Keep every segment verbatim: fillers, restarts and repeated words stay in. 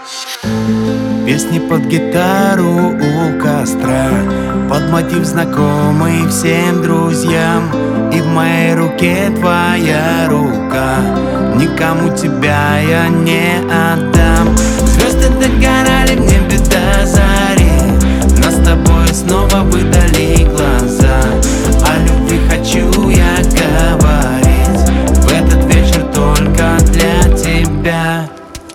Песни под гитару у костра, под мотив знакомый всем друзьям. И в моей руке твоя рука, никому тебя я не отдам. Звезды догорали в небе до зари, нас с тобой снова выдали глаза. О любви хочу я говорить в этот вечер только для тебя.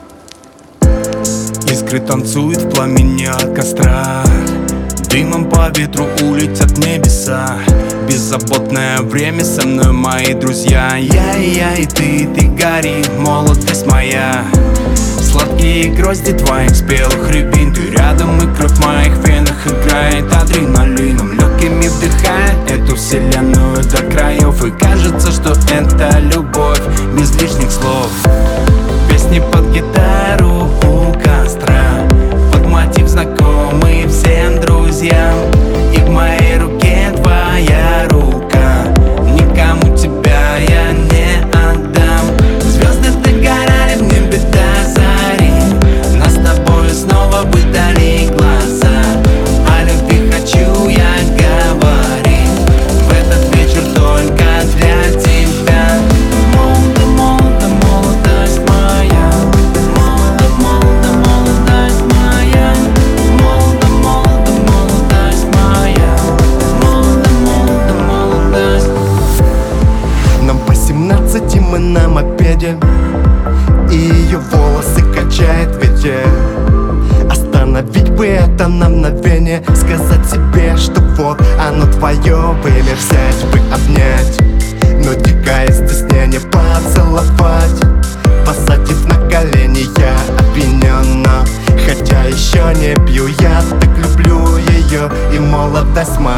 Искры танцуют в пламени от костра, дымом по ветру улетят небеса. Беззаботное время со мной, мои друзья. Я и я и ты, ты гори, молодость моя. Сладкие грозди твоих спелых рябин, ты рядом, и кровь в моих венах играет адреналином. Легкими вдыхая эту вселенную до краев, и кажется, что это любовь без лишних слов. Песни под гитару у костра, под мотив знакомый всем друзьям. И в моей руке твоя рука, никому тебя я не отдам. Звезды догорали в небе до зари, нас с тобой снова выдали глаза. О любви хочу я говорить в этот вечер только для тебя. Молодо, молодо, молодость моя, молодо, молодо, молодость моя, молодо, молодо, молодость моя, молодо, молодо, молодость. Нам по семнадцати, мы на мопеде, и ее волосы качает ветер. Остановить бы это на мгновение, сказать себе, что вот оно твое время, взять бы, обнять, но дикое стеснение поцеловать. Посадив на колени, я опьянен, но хотя еще не пью, я так люблю ее. И молодость моя